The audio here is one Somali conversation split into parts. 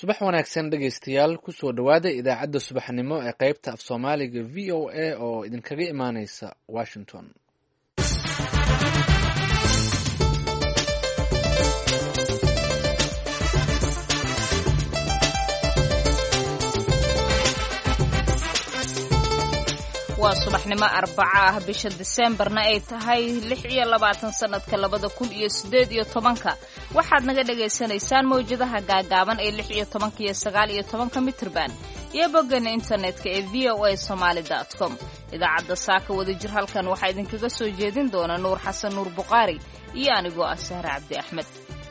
subax wanaagsan dhegaystayaal kusoo dhowaada idaacadda subaxnimo ee qaybta af soomaaliga v o a oo idinkaga imaaneysa washington. waa subaxnimo arbaca ah bisha diseembarna ay tahay 26 sanadka 2018 waxaad naga dhagaysanaysaan mawjadaha gaagaaban ee 16 iyo 19 mitrban iyo boggan internetka ee voasomali.com. idaacadda saaka wadajir halkan waxaa idinkaga soo jeedin doona nuur xasan nuur buqaari iyo anigoo ah sahre cabdi axmed.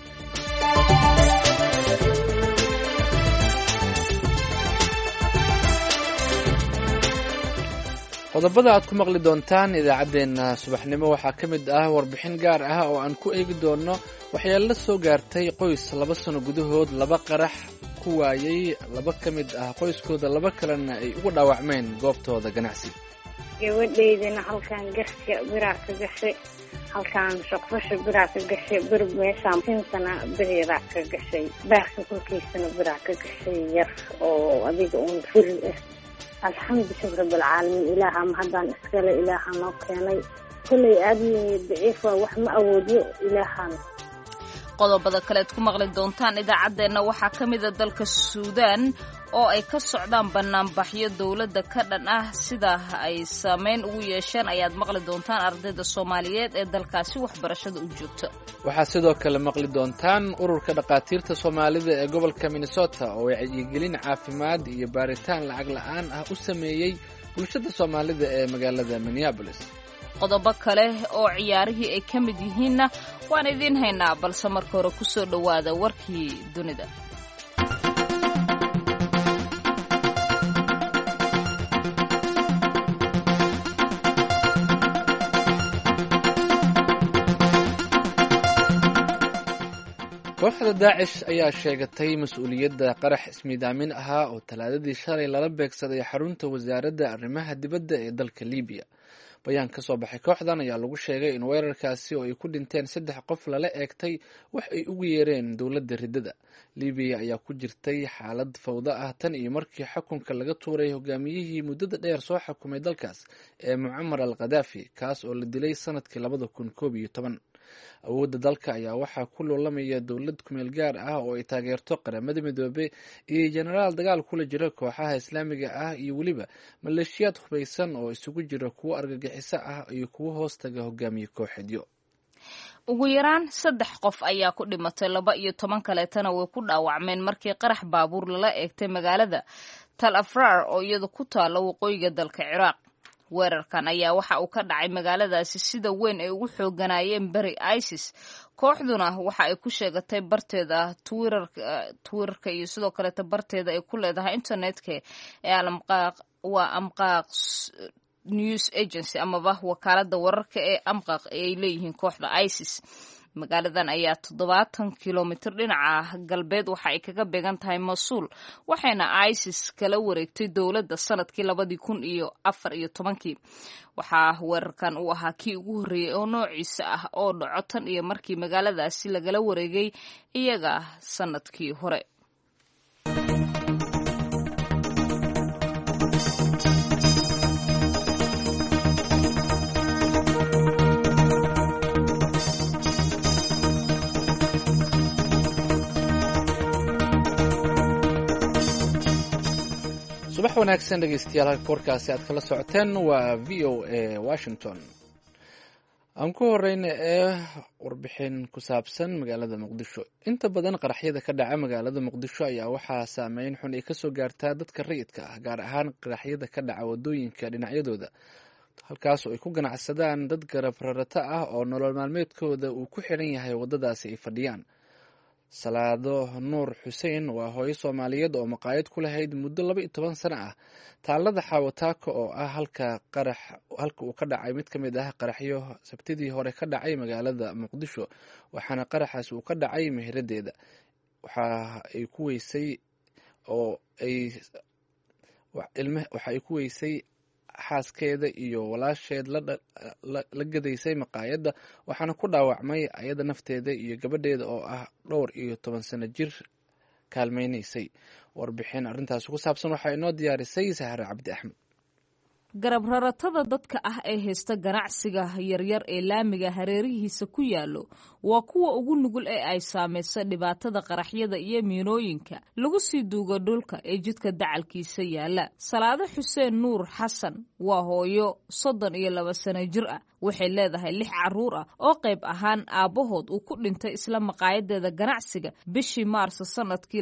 qodobada aad ku maqli doontaan idaacaddeenna subaxnimo waxaa ka mid ah warbixin gaar ah oo aan ku eegi doono waxyaalo soo gaartay qoys 2 sano gudahood 2 qarax ku waayey 2 ka mid ah qoyskooda 2 kalena ay ugu dhaawacmeen goobtooda ganacsi. gabadhaydana halkaan gaska birac ka gashay, halkaan shaqfasha birac ka gashay, meeshaan sintana birac ka gashay, baarka kulkiisana birac ka gashay yar oo adiga uun furi ah. alxamdu shukr bilcaalamiin ilaaha mahadaan iskale ilaaha noo keenay kulley aadmi daciif waa wax ma awoodiyo ilaahan. qodobada kaleed ku maqli doontaan idaacaddeenna waxaa ka mida dalka suudaan oo ay ka socdaan banaanbaxyo dowladda ka dhan ah sida ay saameyn ugu yeesheen ayaad maqli doontaan ardayda soomaaliyeed ee dalkaasi waxbarashada u joogta. waxaa sidoo kale maqli doontaan ururka dhakhaatiirta soomaalida ee gobolka minnesota oo wacyigelin caafimaad iyo baaritaan lacag la'aan ah u sameeyey bulshada soomaalida ee magaalada minneapolis. qodobo kale oo ciyaarihii ay ka mid yihiinna waan idiin haynaa balse marka hore ku soo dhowaada warkii dunida. kooxda daacish ayaa sheegatay mas-uuliyadda qarax ismiidaamin ahaa oo talaadadii shalay lala beegsaday xarunta wasaaradda arrimaha dibadda ee dalka libiya. bayaan ka soo baxay kooxdan ayaa lagu sheegay in weerarkaasi oo ay ku dhinteen 3 qof lala eegtay wax ay ugu yeereen dowladda riddada. libiya ayaa ku jirtay xaalad fawdo ah tan iyo markii xukunka laga tuuray hogaamiyihii muddada dheer soo xukumay dalkaas ee mucamar al khadaafi kaas oo la dilay sanadkii 2011. awoodda dalka ayaa waxaa ku loolamaya dowlad kumeel gaar ah oo ay taageerto qaramada midoobe iyo jenaraal dagaal kula jira kooxaha islaamiga ah iyo weliba maleeshiyaad hubaysan oo isugu jira kuwo argagixiso ah iyo kuwo hoostaga hogaamiye kooxeedyo. ugu yaraan 3 qof ayaa ku dhimatay 12 kaleetana way ku dhaawacmeen markii qarax baabuur lala eegtay magaalada Tal Afrar oo iyadu ku taalla waqooyiga dalka Ciraaq. weerarkan ayaa waxa uu ka dhacay magaaladaasi sida weyn ay ugu xooganayeen bari ISIS. kooxduna waxa ay ku sheegatay barteeda Twitterka iyo sidoo kale barteeda ay ku leedahay internetka ee Amqaaq News Agency amaba wakaalada wararka ee Amqaaq ay leeyihiin kooxda ISIS. magaaladan ayaa 70 kilomitir dhinaca galbeed waxa ay kaga beegan tahay Mosul waxayna ISIS kala wareegtay dowladda sanadkii 2014. waxaa weerarkan uu ahaa kii ugu horreeyay oo noociisa ah oo dhaco tan iyo markii magaaladaasi lagala wareegay iyaga sanadkii hore. subax wanaagsan dhegaystayaal halka warkaasi aad kala socoteen waa v o a washington. aan ku horeyna warbixin ku saabsan magaalada muqdisho. inta badan qaraxyada ka dhaca magaalada muqdisho ayaa waxaa saameyn xun ay kasoo gaartaa dadka rayidka ah, gaar ahaan qaraxyada ka dhaca wadooyinka dhinacyadooda halkaas oo ay ku ganacsadaan dad garab rarata ah oo nolol maalmeedkooda uu ku xiran yahay wadadaasi ay fadhiyaan. salaado nuur xuseen waa hooyo soomaaliyeed oo maqaayad ku lahayd muddo 12 sano ah taalada xaawataako oo ah halka uu ka dhacay mid ka mid ah qaraxyo sabtidii hore ka dhacay magaalada muqdisho, waxaana qaraxaas uu ka dhacay meheradeeda. waxa ay ku weysay xaaskeeda iyo walaasheed la gadaysay maqaayadda, waxaana ku dhaawacmay ayada nafteeda iyo gabadheeda oo ah 12 sano jir kaalmaynaysay. warbixin arrintaasi ku saabsan waxaa inoo diyaarisay sahre cabdi axmed. garab raratada dadka ah ee haysta ganacsiga yaryar ee laamiga hareerihiisa ku yaallo waa kuwa ugu nugul ee ay saamayso dhibaatada qaraxyada iyo miinooyinka lagu sii duugo dhulka ee jidka dacalkiisa yaalla. Salaado Xuseen Nuur Xasan waa hooyo 32 sano jir ah, waxay leedahay 6 carruur ah oo qayb ahaan aabbahood uu ku dhintay isla maqaayadeeda ganacsiga bishii Maarso sanadkii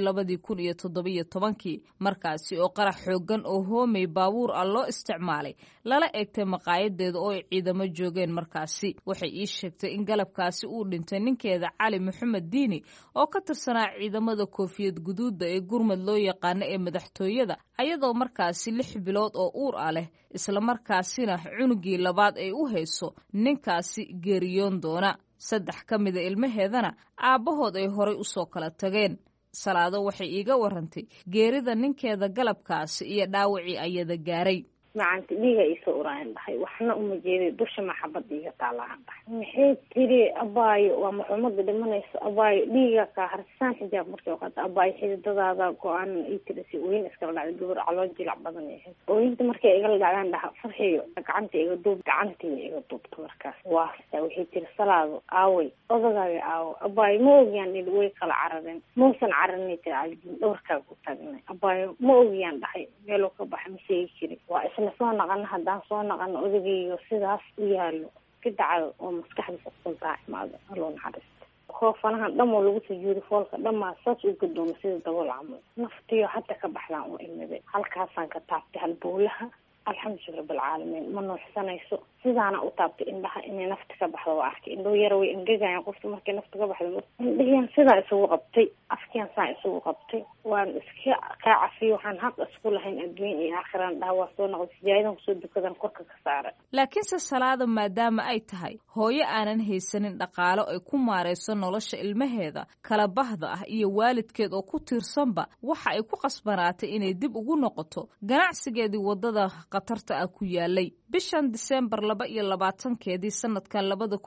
2017 markaasi oo qarax xoogan oo hoomay baabuur ah loo isticmaalay lala eegtay maqaayadeeda oo ay ciidamo joogeen. markaasi waxay ii sheegtay in galabkaasi uu dhintay ninkeeda Cali Maxamed Diini oo ka tirsanaa ciidamada koofiyad guduuda ee gurmad loo yaqaan ee madaxtooyada, ayadoo markaasi 6 bilood oo uur ah leh, isla markaasina cunugii labaad ay u hayso ninkaasi geeriyoon doona. 3 ka mid ah ilmaheedana aabbahood ay horay u soo kala tageen. Salaado waxay iiga warantay geerida ninkeeda galabkaasi iyo dhaawacii ayada gaaray. maanta dhiiga isoo uraan dhahay waxna uma jeeday dusha maxabad iga taalaan dhahay maxay tiri abaayo waa maxumada dhimanayso abaayo dhiiga ka harsan xijaab markii waqti abaayo xididadaada go'aan ay tiri si weyn iska dhacay gabar calool jilac badan yahay ooyinta markay iga dhacaan dhaha farxiyo gacanta iga duub markaas waa waxay tiri Salaado aaway odagaaga aawo abaayo ma ogyaan in way kala caradeen muusan caradnay tiri dhowrkaa ku taagnay abaayo ma ogyaan dhahay meel ka baxay misay jiri waa soo naqan haddaan soo naqan odagayga sidaas u yaalo ka dacado oo maskaxdiisa quntaa imaado aloo naxariista khoofanahan dhammo lagu sujuudi foolka dhammaa saas u gadoomo sida dabool camal naftiyo hadda ka baxdaan oo ilmade halkaasaan ka taabtay halbowlaha alxamdulillahi rabbil caalamiin ma nuuxsanayso sidaana u taabtay indhaha inay nafta ka baxdo waa arkay indhoo yar way engegayaan qofka markay nafta ka baxdo indhahiyaan sidaa isugu qabtay afkiyaan saa isugu qabtay waan iska kaacafiyo waxaan xaq isku lahayn adduun iyo aakhiraan dhaha waa soo noqday sijaayadan kusoo dukadan korka ka saaray. laakiinse Salaado maadaama ay tahay hooyo aanan haysanin dhaqaalo ay ku maareyso nolosha ilmaheeda kala bahda ah iyo waalidkeed oo ku tiirsanba, waxa ay ku qasbanaatay inay dib ugu noqoto ganacsigeedii wadada qatarta ah ku yaalay. bishan December 22 sanadkan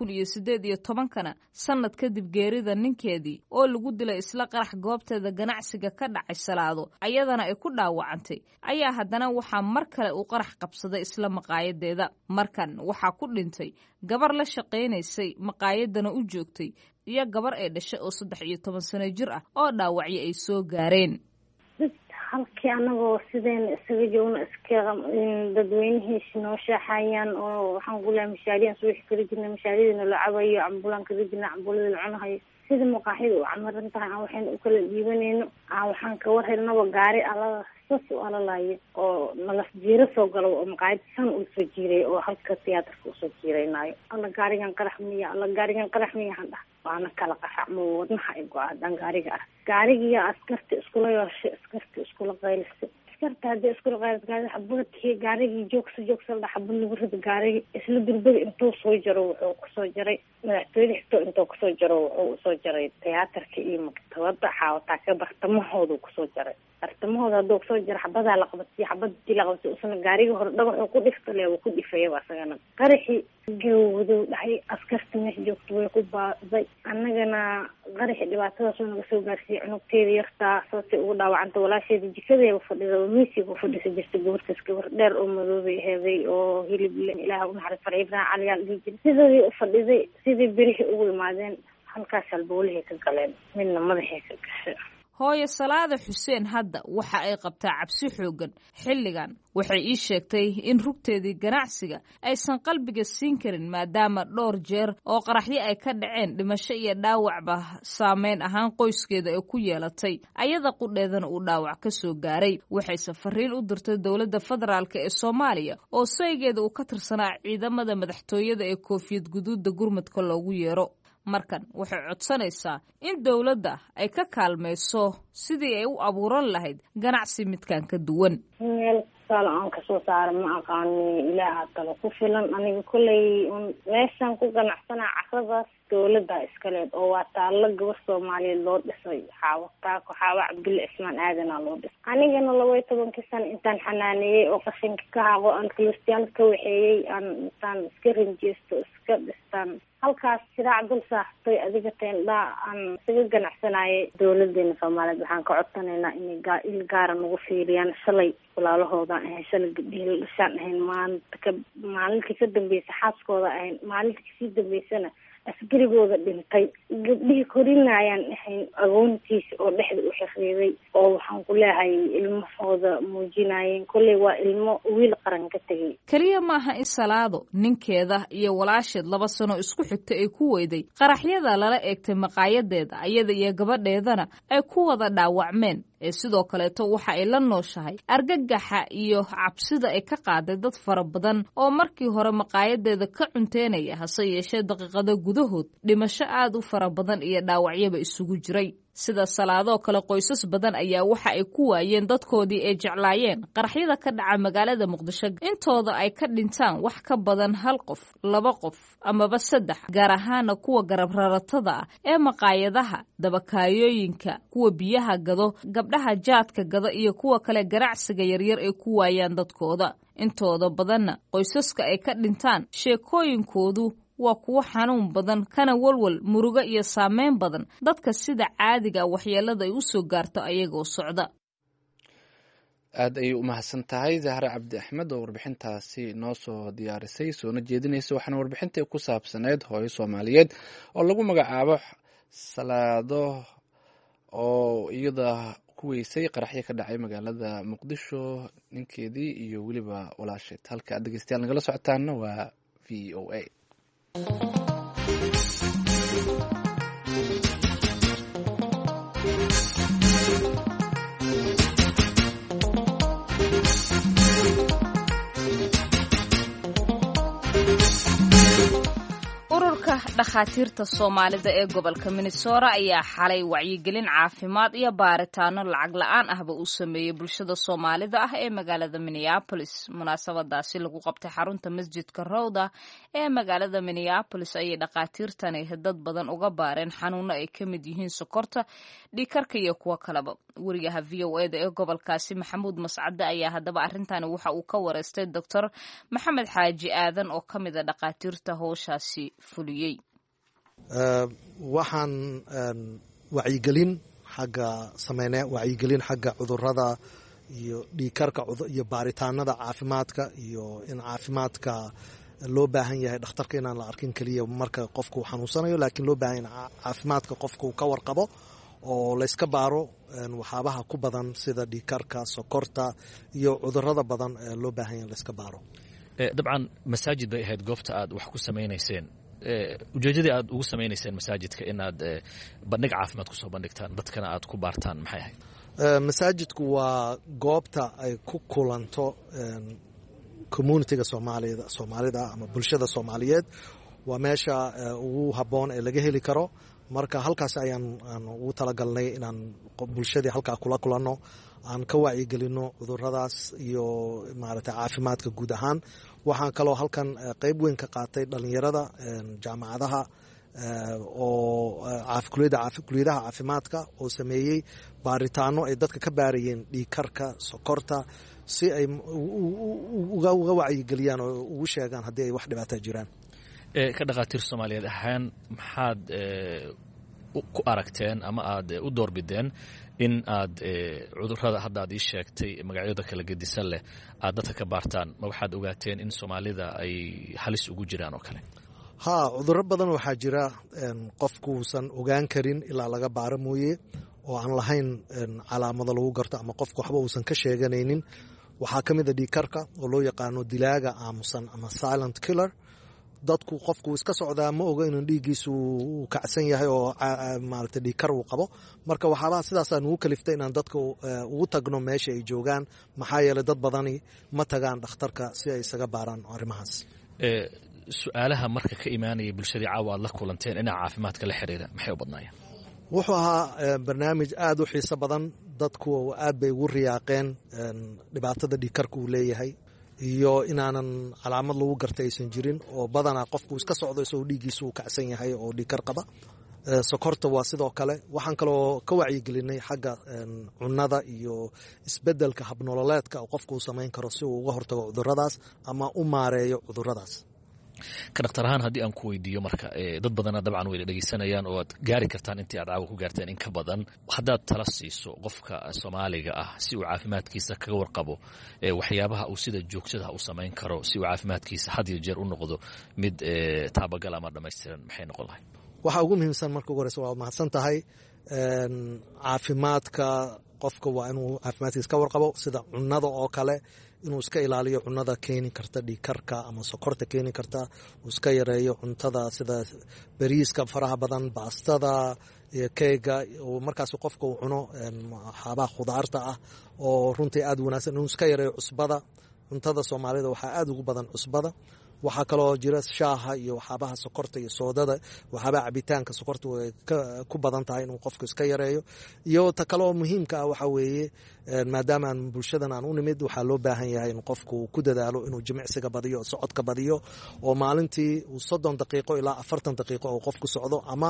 2018 sanad kadib geerida ninkeedii oo lagu dilay isla qarax goobteeda ganacsiga ka dhacay Salaado ayadana ay ku dhaawacantay, ayaa haddana waxaa mar kale uu qarax qabsaday isla maqaayadeeda. markan waxaa ku dhintay gabar la shaqaynaysay maqaayadana u joogtay iyo gabar ay dhashay oo 13 sano jir ah oo dhaawacyo ay soo gaareen. halkii anagoo sideen isaga joogna iska dadweynihiisa noo shaaxayaan oo waxaan gulaa mishaariyan soo xikri jirnay mishaariyadna la cabayo ambulan ka jirnay ambulada la cunahay sida maqaaxida oo camaran tahay aan waxaan u kala dhiibanayno waxaan ka war helnaba gaari alada sas u alalaayo oo nala jiiro soo galo oo maqaayad san u soo jiiray oo halka tiyaatarka u soo jiiraynayo alla gaarigan qarax miya handa waana kala qaxmo wadnaha ay go'aan gaariga gaariga askarta iskula yeeshay askarta iskula qaylisay askarta hadii iskula qaylisay xabadkii gaarigii joogsan xabad lagu rido gaarigi isla durbada intuu soo jaro wuxuu ku soo jaray madaxtooyada intuu ku soo jaro wuxuu soo jaray tiyaatarka iyo maktabada xaawata ka bartamahooda ku soo jaray bartamahooda haduu ku soo jaro xabada la qabtay usna gaariga hor dhagax ku dhiftay oo ku dhifay asagana qaraxi gowdo dhahay askarta meesh joogto way ku baaday annagana qaraxi dhibaatadaas oo naga soo gaarsiiyay cunugteeda yartaa sababtay ugu dhaawacantay walaasheeda jikadeeda fadhida oo miisiga ku fadhisa jirtay gabar dheer oo madoobay heeday oo hilib ilaaha u naxariis farxiibna caliyaal dhijin sidii u fadhiday sidii birihi ugu imaadeen halkaas halbowlahay ka galeen midna madaxay ka gashay. hooyo Salaado Xuseen hadda waxa ay qabtaa cabsi xoogan xilligan. waxay ii sheegtay in rugteedii ganacsiga aysan qalbiga siin karin maadaama dhowr jeer oo qaraxyo ay ka dhaceen dhimasho iyo dhaawacba saameyn ahaan qoyskeeda ay ku yeelatay, ayada qudheedana uu dhaawac ka soo gaaray. waxay safariin u dirtay dowladda federaalka ee Soomaaliya oo saygeeda uu ka tirsanaa ciidamada madaxtooyada ee koofiyad guduuda gurmadka loogu yeero. markan waxay codsanaysaa in dawladda ay ka kaalmayso sidii ay u abuuran lahayd ganacsi midkan ka duwan. meel kale aan ka soo saaray ma aqaani ilaaha talo ku filan aniga kulley meeshan ku ganacsana casadaas dawladda iskaleed oo waa taalo gabar Soomaaliyeed loo dhisay xaawa Cabdulle Ismaan Aadan loo dhisay anigana 12 sano intaan xanaaniyay oo qashinka ka hago aan Kristiyan ka waxeeyay aan intaan iska rinjisto iska dhistaan halkaas shiraac dul saaxtay adiga teendhaa aan isaga ganacsanayay. Dowladeena Soomaaliyeed waxaan ka codsanaynaa inay il gaara nagu fiiriyaan. Shalay walaalahoodaan ahayn, shalay gabdhihii dhashaan ahayn, maalintii ka dambeysay xaaskooda ahayn, maalintii kasii dambeysana askarigooda dhintay. Gabdhihii korinayaan ahayn, agoontiisa oo dhexda u xiriiray oo waxaan ku leeyahay ilmahooda muujinayeen. Kolley waa ilmo wiil qaran ka tegay. keliya maaha in Salaado ninkeeda iyo walaasheed 2 sano isku xigta ay ku weyday qaraxyada lala eegtay maqaayadeeda, ayada iyo gabadheedana ay ku wada dhaawacmeen. sidoo kaleeto waxa ay la nooshahay argagaxa iyo cabsida ay ka qaaday dad fara badan oo markii hore maqaayadeeda ka cunteynaya, hase yeeshee daqiiqado gudahood dhimasho aad u fara badan iyo dhaawacyaba isugu jiray. sida Salaadoo kale qoysas badan ayaa waxa ay ku waayeen dadkoodii ay jeclaayeen qaraxyada ka dhaca magaalada Muqdisho, intooda ay ka dhintaan wax ka badan 1 qof, 2 qof amaba 3, gaar ahaana kuwa garab raratada ah ee maqaayadaha, dabakaayooyinka, kuwa biyaha gado, gabdhaha jaadka gada iyo kuwa kale ganacsiga yaryar ay ku waayaan dadkooda. intooda badanna qoysaska ay ka dhintaan sheekooyinkoodu waa kuwo xanuun badan, kana walwal, murugo iyo saameyn badan dadka sida caadiga waxyeelada ay u soo gaarto ayagoo socda. aad ayay u mahadsan tahay Zahra Cabdi Axmed oo warbixintaasi noo soo diyaarisay soona jeedinaysa. waxaana warbixintii ku saabsaneyd hooyo Soomaaliyeed oo lagu magacaabo Salaado oo iyada ku weysay qaraxyo ka dhacay magaalada Muqdisho, ninkeedii iyo weliba walaasheed. halka dhegeystayaal nagala socotaana waa VOA. ururka dhakhaatiirta Soomaalida ee gobolka Minnesota ayaa xalay wacyigelin caafimaad iyo baaritaano lacag la'aan ahba u sameeyay bulshada Soomaalida ah ee magaalada Minneapolis. munaasabadaasi lagu qabtay xarunta masjidka Rawda ee magaalada Minneapolis ayay dhakhaatiirtani dad badan uga baareen xanuuno ay ka mid yihiin sokorta, dhiigkarka iyo kuwa kaleba. wariyaha VOA-da ee gobolkaasi Maxamuud Mascade ayaa haddaba arrintan waxa uu ka wareystay Dr. Maxamed Xaaji Aadan oo ka mid ah dhakhaatiirta howshaasi fuliyey. waxaan wacyigelin xagga cudurrada iyo dhiigkarka iyo baaritaanada caafimaadka, iyo in caafimaadka loo baahan yahay dhakhtarka inaan la arkin keliya marka qofku uu xanuunsanayo, laakiin loo baahan yahay caafimaadka qofka uu ka warqabo oo la iska baaro waxyaabaha ku badan sida dhiigkarka, sokorta iyo cudurrada badan loo baahan yahay la iska baaro. dabcan masaajid bay ahayd goobta aad wax ku samaynayseen. ujeedadii aad ugu samaynayseen masaajidka inaad bandhig caafimaad kusoo bandhigtaan dadkana aad ku baartaan maxay ahayd? masaajidku waa goobta ay ku kulanto communitiga soomaalida ama bulshada Soomaaliyeed. waa meesha ugu habboon ee laga heli karo. marka halkaas ayaan ugu talagalnay inaan bulshadii halkaa kula kulanno, aan ka wacyigelino cuduradaas iyo maaragtay caafimaadka guud ahaan. waxaan kaloo halkan qayb weyn ka qaatay dhalinyarada jaamacadaha oo kuliyadaha caafimaadka oo sameeyey baaritaano ay dadka ka baarayeen dhiigkarka, sokorta, si ay uga wacyigeliyaan oo ugu sheegaan haddii ay wax dhibaataa jiraan. ka dhakhaatiir Soomaaliyeed ahaan maxaad ku aragteen ama aad u doorbideen in aad cudurrada hadda aad ii sheegtay magacyada kala gedisan leh aad dadka ka baartaan? ma waxaad ogaateen in Soomaalida ay halis ugu jiraan oo kale? cudurro badan waxaa jira qofkuusan ogaan karin ilaa laga baaro mooye, oo aan lahayn calaamado lagu garto ama qofku waxba uusan ka sheeganaynin. waxaa ka mid a dhiigkarka oo loo yaqaano dilaaga aamusan ama silent killer. dadku qofku iska socdaa ma oga inuu dhiiggiisu uu kacsan yahay oo maaragtay dhiigkar uu qabo. marka waxaabaha sidaasaan ugu kaliftay inaan dadka ugu tagno meesha ay joogaan, maxaa yeelay dad badani ma tagaan dhakhtarka si ay isaga baaraan arrimahaas. su-aalaha marka ka imaanaya bulshadii caawa aad la kulanteen dhinaca caafimaadka la xiriira maxay u badnaayeen? wuxuu ahaa barnaamij aad u xiiso badan. dadku aad bay ugu riyaaqeen dhibaatada dhiigkarka uu leeyahay iyo inaanan calaamad lagu garta aysan jirin, oo badanaa qofku iska socdo isagoo dhiiggiisu uu kacsan yahay oo dhiigkar qaba. sokorta waa sidoo kale. waxaan kaloo ka wacyigelinay xagga cunnada iyo isbeddelka habnololeedka oo qofku uu samayn karo si uu uga hortago cudurradaas ama u maareeyo cudurradaas. ka dhaktar ahaan haddii aan ku weydiiyo marka dad badana dabcan way dhegeysanayaan oo aad gaari kartaan intii aad caawa ku gaarteen in ka badan haddaad tala siiso qofka Soomaaliga ah si uu caafimaadkiisa kaga warqabo waxyaabaha uu sida joogtada u samayn karo si uu caafimaadkiisa had iyo jeer u noqdo mid taabagal ama dhammaystiran maxay noqon lahayd waxa ugu muhiimsan marka ugu horeysa waa mahadsan tahay caafimaadka qofka waa inuu caafimaadkiisa ka warqabo sida cunnada oo kale inuu iska ilaaliyo cunnada keeni karta dhiigkarka ama sokorta keeni karta uu iska yareeyo cuntada sida bariiska faraha badan baastada iyo keega markaas qofka uu cuno waxyaabaha khudaarta ah oo runtii aad wanaagsan inuu iska yareeyo cusbada cuntada Soomaalida waxaa aad ugu badan cusbada waxaa kaloo jira shaaha iyo waxyaabaha sokorta iyo soodada waxyaabaha cabitaanka sokorta way ku badan tahay inuu qofku iska yareeyo iyo ta kaloo muhiimka ah waxa weeye maadaama aan bulshadan aan u nimid waxaa loo baahan yahay in qofku ku dadaalo inuu jimicsiga badiyo socodka badiyo oo maalintii 30 daqiiqo ilaa 40 daqiiqo oo qofku socdo ama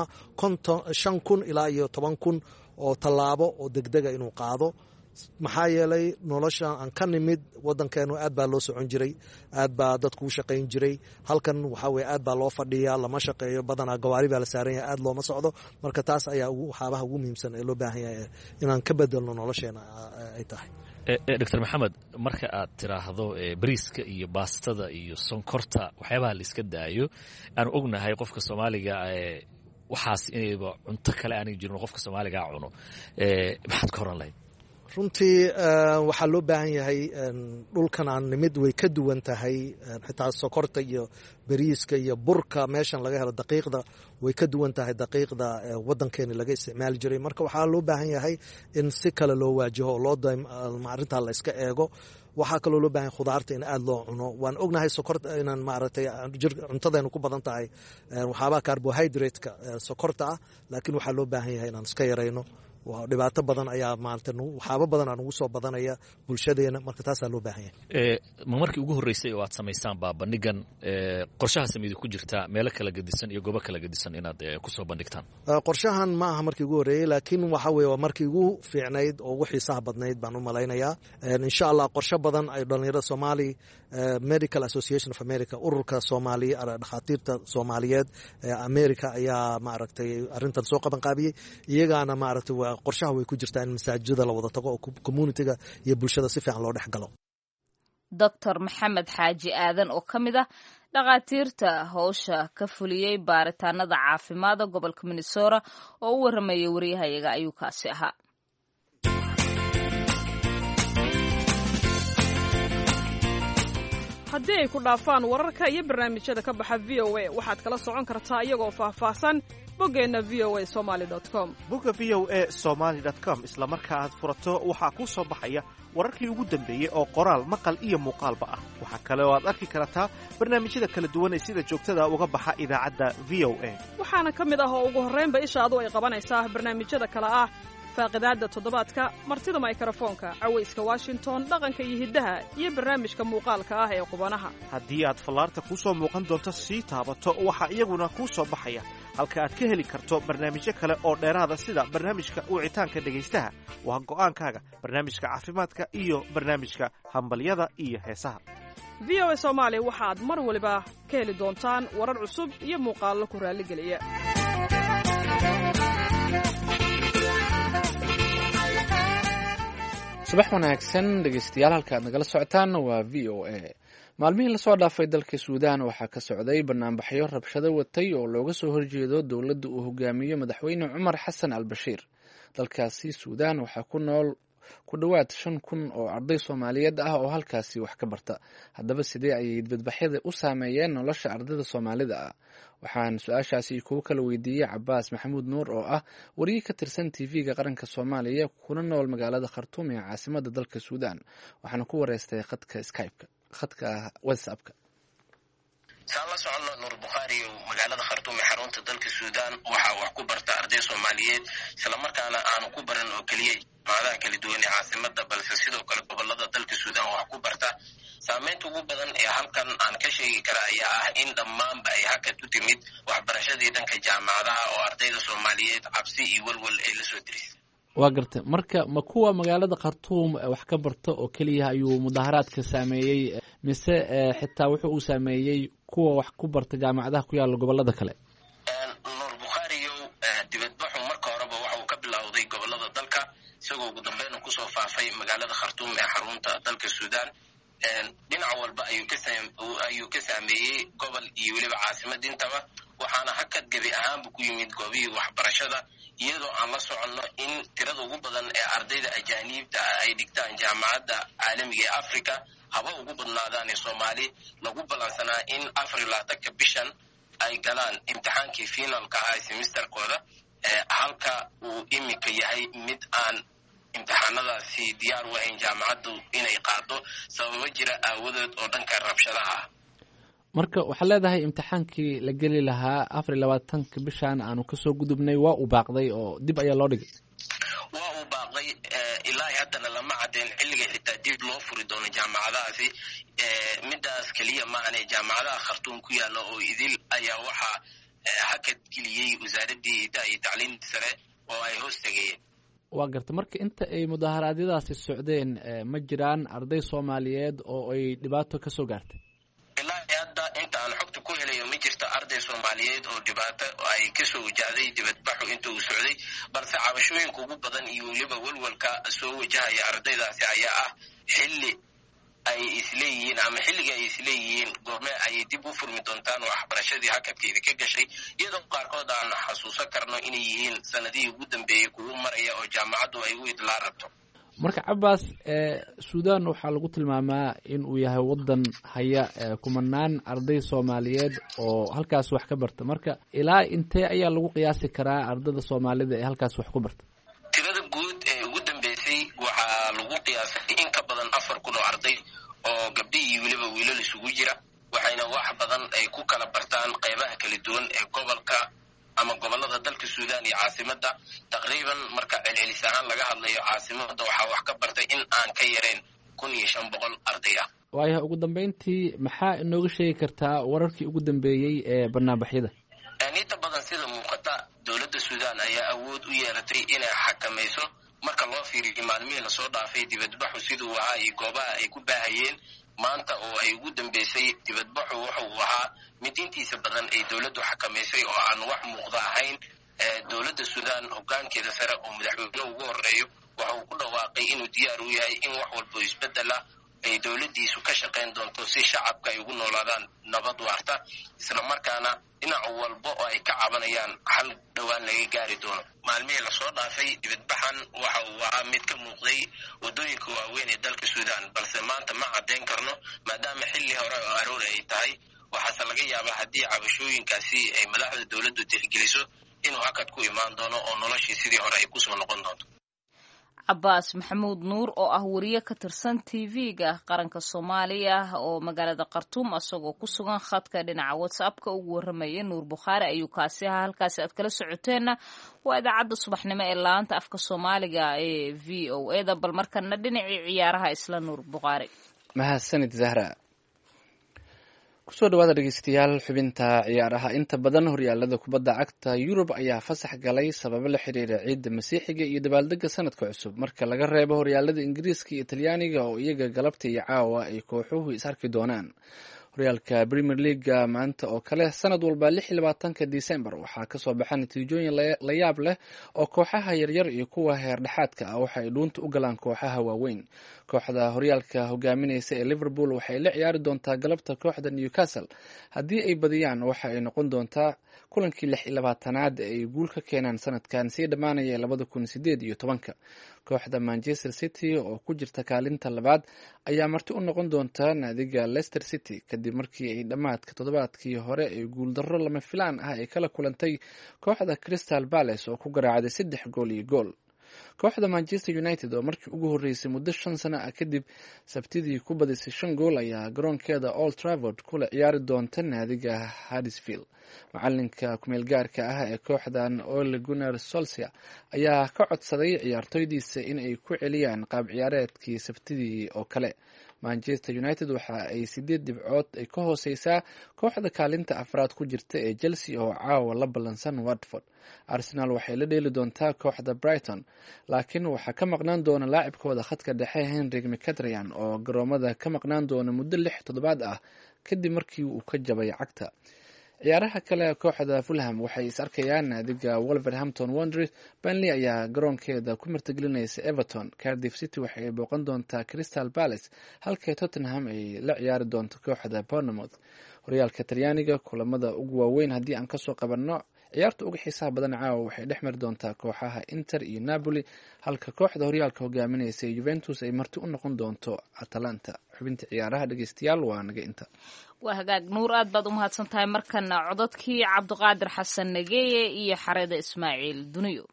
5,000 ilaa 10,000 oo tallaabo oo degdega inuu qaado maxaa yeelay nolosha aan ka nimid wadankeenu aad baa loo socon jiray aad baa dadku u shaqayn jiray halkan waxa weeye aad baa loo fadhiyaa lama shaqeeyo badanaa gawaari baa la saaran yahay aad looma socdo marka taas ayaa waxyaabaha ugu muhiimsan ee loo baahan yahay inaan ka bedelno nolosheena ay tahay Dr. Maxamed marka aad tiraahdo bariiska iyo baastada iyo sonkorta waxyaabaha la iska daayo aan ognahay qofka Soomaaliga waxaas inayba cunto kale aanay jirin qofka Soomaaliga cuno maxaad ka horan lahayd runtii waxaa loo baahan yahay dhulkan aan nimid way ka duwan tahay xitaa sokorta iyo bariiska iyo burka meeshan laga helo daqiiqda way ka duwan tahay daqiiqda wadankeena laga isticmaali jiray marka waxaa loo baahan yahay in si kale loo waajaho loo arrintaa la iska eego waxaa kaloo loo baahan khudaarta in aad loo cuno waan ognahay sokorta inaan maaragtay cuntadeenu ku badan tahay waxyaabaha carbohydrate-ka sokorta ah laakiin waxaa loo baahan yahay inaan iska yarayno dhibaato badan ayaa maanta waxaaba badan aan ugu soo badanaya bulshadeena marka taasaa loo baahan yahay ma markii ugu horreysay oo aad samaysaan bandhigan qorshaha sameeyay ku jirta meelo kala gedisan iyo goobo kala gedisan inaad ku soo bandhigtaan qorshahan ma aha markii ugu horreeyay laakiin waxa weeye waa markii ugu fiicnayd oo ugu xiisaha badnayd baan u malaynayaa insha Allah qorshe badan ay dhalinyarada Somali Medical Association of America ururka Soomaaliya dhakhaatiirta Soomaaliyeed ee America ayaa maaragtay arrintan soo qaban qaabiyay iyagaana maaragtay qorshaha way ku jirtaa in masaajidada la wada tago oo community-ga iyo bulshada si fiican loo dhex galo Dr. Maxamed Xaaji Aadan oo kamid ah dhaqaatiirta hawsha ka fuliyay baaritaanada caafimaadka gobolka Minnesota oo u waramayay wariyahayaga ayuu kaasi ahaa haddii ay ku dhaafaan wararka iyo barnaamijyada ka baxa VOA waxaad kala socon kartaa iyagoo faahfaahsan boggeenna voasomali.com bogga voasomali.com isla marka aad furato waxaa kuu soo baxaya wararkii ugu dambeeyey oo qoraal maqal iyo muuqaalba ah waxaa kale oo aad arki kartaa barnaamijyada kala duwan ee sida joogtada uga baxa idaacadda VOA waxaana ka mid ah oo ugu horraynba ishaadu ay qabanaysaa barnaamijyada kale ah faaqidaadda toddobaadka martida mikrofoonka cawayska Washington dhaqanka iyo hiddaha iyo barnaamijka muuqaalka ah ee qubanaha haddii aad fallaarta ku soo muuqan doonto sii taabato waxaa iyaguna kuu soo baxaya halka aad ka heli karto barnaamijyo kale oo dheeraada sida barnaamijka wicitaanka dhegaystaha waa go'aankaaga barnaamijka caafimaadka iyo barnaamijka hambalyada iyo heesaha VOA Soomaali waxaad mar waliba ka heli doontaan warar cusub iyo muuqaallo ku raaligeliya subax wanaagsan dhegeystayaal halka aad nagala socotaan waa VOA maalmihii lasoo dhaafay dalka Suudaan waxaa ka socday barnaamijyo rabshado watay oo looga soo horjeedo dowladda uu hogaamiyo madaxweyne Umar Xasan al-Bashir dalkaasi Suudaan waxaa ku nool ku dhawaad 5,000 oo arday Soomaaliyeed ah oo halkaasi wax ka barta haddaba sidee ayay badbaxyada u saameeyeen nolosha ardayda Soomaalida ah waxaan su'aashaasi ku kala weydiiyay Cabbaas Maxamuud Nuur oo ah wariye ka tirsan TV-ga qaranka Soomaaliya kuna nool magaalada Khartoum ee caasimadda dalka Suudaan waxaana ku wareystay khadka WhatsApp-ka la socono Nuur Bukhari oo magaalada Khartoum ee xarunta dalka Suudaan waxa wax ku barta arday Soomaaliyeed isla markaana aan ku baran oo kaliya maadaama kala duwan caasimada balse sidoo kale gobolada dalka Suudaan wax ku barta saameynta ugu badan ee halkan aan ka sheegi kara ayaa ah in dhammaanba ay hakad u timid waxbarashadii dhanka jaamacadaha oo ardayda Soomaaliyeed cabsi iyo walwal ay la soo dirisay waa gartay marka ma kuwa magaalada khartuum wax ka barta oo keliya ayuu mudaharaadka saameeyey mise xitaa wuxuu uu saameeyey kuwa wax ku barta jaamacadaha ku yaala gobolada kale? nuur bukhaariyow dibadbaxu marka horeba waxa uu ka bilowday gobolada dalka isagoo ugu dambeyn kusoo faafay magaalada khartuum ee xarunta dalka suudaan. dhinac walba ayuu ka saameeyey gobol iyo weliba caasimad intaba, waxaana hakad gebi ahaanba ku yimid goobihii waxbarashada, iyadoo aan la soconno in tirada ugu badan ee ardayda ajaaniibta ay dhigtaan jaamacadda caalamiga ee africa haba ugu badnaadaan ee soomaali lagu ballansanaa in 24 bishan ay galaan imtixaankii finalka ah semesterkooda, halka uu iminka yahay mid aan imtixaanadaasi diyaar u ahayn jaamacaddu inay qaado sababo jira aawadood oo dhanka rabshadaha ah. marka waxaa leedahay imtixaankii la geli lahaa 24 bishan aanu kasoo gudubnay waa uu baaqday oo dib ayaa loo dhigay? waa uu baaqday, ilaa haddana lama caddeyn xilliga xitaa dib loo furi doono jaamacadahaasi. midaas keliya maahane jaamacadaha khartuum ku yaalla oo idil ayaa waxaa hakad geliyey wasaaraddii hidaha iyo tacliinta sare oo ay hoos tegayeen. waa garta marka inta ay mudaharaadyadaasi socdeen ma jiraan arday soomaaliyeed oo ay dhibaato ka soo gaartay? ilaa hadda inta aan xogta ku helayo ma jirto arday soomaaliyeed oo dhibaato ay kasoo wajahday dibadbaxu inta uu socday, balse cabashooyinka ugu badan iyo weliba walwalka soo wajahaya ardaydaasi ayaa ah xilliga ay isleeyihiin goorme ayay dib u furmi doontaan waxbarashadii hakadkeeda ka gashay, iyadoo qaarkood aan xasuusan karno inay yihiin sanadihii ugu dambeeyey kugu maraya oo jaamacaddu ay u idlaa rabto. marka cabaas, suudaan waxaa lagu tilmaamaa in uu yahay wadan haya kumanaan arday soomaaliyeed oo halkaas wax ka barta, marka ilaa intee ayaa lagu qiyaasi karaa ardada soomaalida ee halkaas wax ku barta? tirada guud ee ugu dambeysay waxaa lagu qiyaasay in ka badan 4,000 oo arday oo gabdho iyo weliba wiilal isugu jira, waxayna wax badan ay ku kala bartaan qaybaha kala duwan ee gobolka ama gobolada dalka suudaan iyo caasimadda. taqriiban marka celcelis ahaan laga hadlayo caasimadda waxaa wax ka bartay in aan ka yarayn 1,500 arday ah. waayaha ugu dambeyntii maxaa inooga sheegi kartaa wararkii ugu dambeeyey ee banaanbaxyada? inta badan sida muuqata dowladda suudaan ayaa awood u yeelatay inay xakamayso marka loo fiiriyo maalmihii lasoo dhaafay dibadbaxu siduu ahaa iyo goobaha ay ku baahayeen. maanta oo ay ugu dambeysay dibadbaxu wuxuu ahaa mid intiisa badan ay dowladdu xakamaysay oo aan wax muuqda ahayn. dowladda suudaan hoggaankeeda sare oo madaxweynuhu ugu horeeyo waxa uu ku dhawaaqay inuu diyaar u yahay in wax walba isbeddela ay dowladdiisu ka shaqayn doonto si shacabka ay ugu noolaadaan nabad waarta, isla markaana dhinac walba oo ay ka cabanayaan xal dhowaan laga gaari doono. maalmihii lasoo dhaafay dibadbaxan waxa uu ahaa mid ka muuqday waddooyinka waaweyn ee dalka suudaan, balse maanta ma caddayn karno maadaama xilli hore oo aroori ay tahay. waxaase laga yaabaa haddii cabashooyinkaasi ay madaxda dowladdu tixgeliso inuu hakad ku imaan doono oo noloshii sidii hore ay kusoo noqon doonto. cabaas maxamuud nuur oo ah wariye ka tirsan tv-ga qaranka soomaaliya oo magaalada khartuum asagoo ku sugan khadka dhinaca whatsappka ugu warramaya nuur bukhaari ayuu kaasi ahaa. halkaasi aad kala socoteenna waa idaacadda subaxnimo ee laanta afka soomaaliga ee v o a da. bal markana dhinacii ciyaaraha isla nuur bukhaari. mahadsanid zahra. kusoo dhawaada dhegeystayaal xubinta ciyaaraha. inta badan horyaalada kubadda cagta yurub ayaa fasax galay sababo la xiriira ciidda masiixiga iyo dabaaldega sanadka cusub, marka laga reebo horyaalada ingiriiska iyo talyaaniga oo iyaga galabta iyo caawa ay kooxuhu is arki doonaan. horyaalka premier leaga maanta oo kale sanad walba 26 December waxaa kasoo baxa natiijooyin la yaab leh oo kooxaha yaryar iyo kuwa heer dhexaadka ah waxa ay dhuunta u galaan kooxaha waaweyn. kooxda horyaalka hogaaminaysa ee Liverpool waxay la ciyaari doontaa galabta kooxda Newcastle. haddii ay badiyaan waxa ay noqon doontaa kulankii 26aad ee ay guul ka keenaan sanadkan sii dhammaanaya 2018. kooxda Manchester City oo ku jirta kaalinta labaad ayaa marti u noqon doonta naadiga Leicester City kadib markii ay dhammaadka toddobaadkii hore ee guuldarro lama filaan ah ay kala kulantay kooxda Crystal Palace oo ku garaacday 3-gool. kooxda Manchester United oo markii ugu horeysay muddo 5 sano ah kadib sabtidii ku badisay 5 gool ayaa garoonkeeda Old Trafford kula ciyaari doonta naadiga Huddersfield. macalinka kumeel gaarka ah ee kooxdan Ole Gunnar Solskjaer ayaa ka codsaday ciyaartoydiisa in ay ku celiyaan qaab ciyaareedkii sabtidii oo kale. manchester united waxa ay 8 dhibcood ay ka hooseysaa kooxda kaalinta afraad ku jirta ee chelsea oo caawa la ballansan watford. arsenal waxay la dheeli doontaa kooxda brighton, laakiin waxaa ka maqnaan doona laacibkooda khadka dhexe henrik mkhitaryan oo garoomada ka maqnaan doona muddo 6 toddobaad ah kadib markii uu ka jabay cagta. ciyaaraha kale kooxda fulham waxay is arkayaan naadiga wolverhampton wanderers. Burnley ayaa garoonkeeda ku martigelinaysa everton. Cardiff city waxay booqan doontaa crystal palace, halka tottenham ay la ciyaari doonto kooxda bournemouth. horyaalka talyaaniga kulamada ugu waaweyn haddii aan kasoo qabanno, ciyaarta uga xiisaha badan caawa waxay dhex mari doontaa kooxaha inter iyo napoli, halka kooxda horyaalka hogaaminaysa juventus ay marti u noqon doonto atalanta. xubinta ciyaaraha dhegeystayaal waa naga inta. waa hagaag nuur, aad baad u mahadsan tahay. markana cododkii cabdiqaadir xasan nageeye iyo xareda ismaaciil duniyo.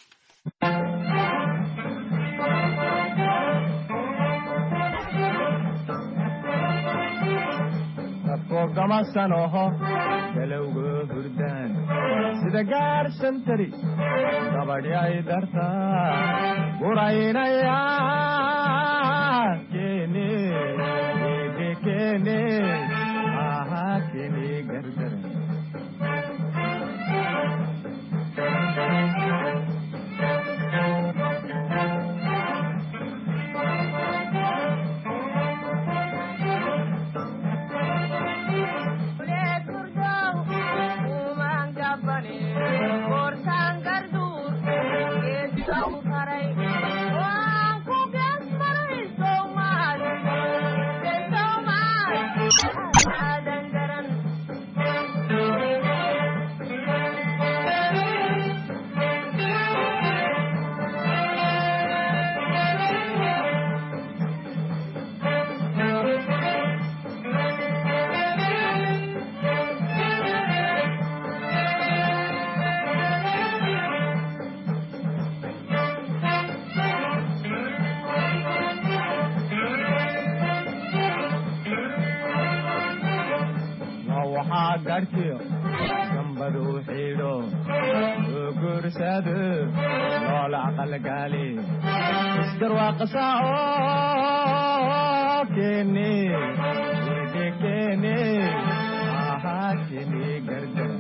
gamasanoho galowga hurdaan sida gaar santari gabadhi ay dartaa guraynaya kene kene aha kene gardaran gambadu xidho guursado loola aqalgaali isgarwaaqasaaco kene kene aha kene gardan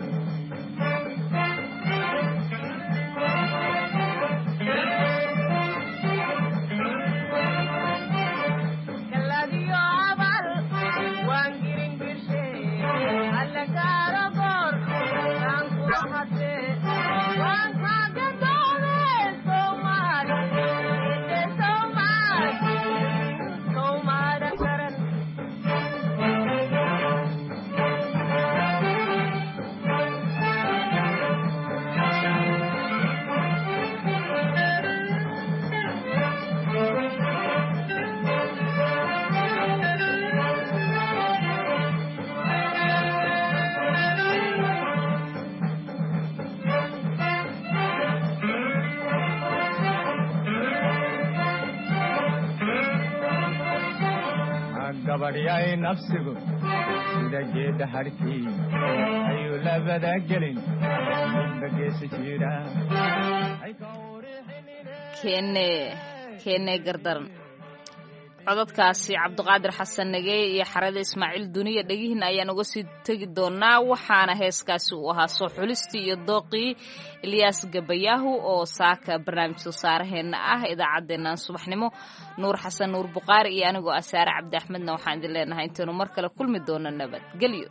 gabadhyay nafsigu sida geedda harkii ayuu labada gelin midba geesi jira kene gardaran. cododkaasi cabdiqaadir xasan nageeye iyo xarada ismaaciil duniya dhegihiina ayaan uga sii tegi doonaa. waxaana heeskaasi uu ahaa soo xulistii iyo dooqii ilyaas gabayaahu oo saaka barnaamij soo saaraheenna ah idaacaddeennan subaxnimo. nuur xasan nuur buqaari iyo anigoo asaare cabdi axmedna waxaan idin leenahay intaynu mar kale kulmi doono nabadgelyo.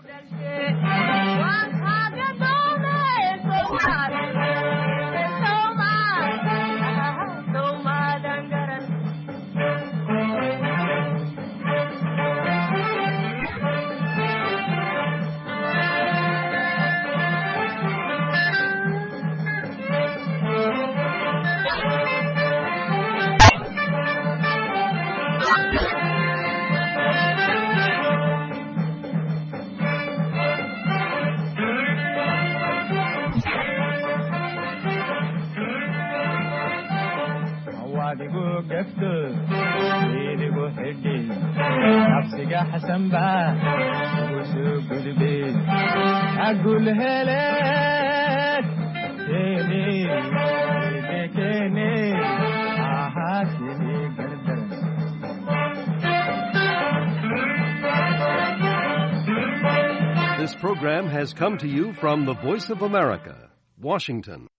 idigu xidhi nafsiga xasan baa ugu soo gudbay agul heleed kene aha kene gardan This program has come to you from the Voice of America, Washington.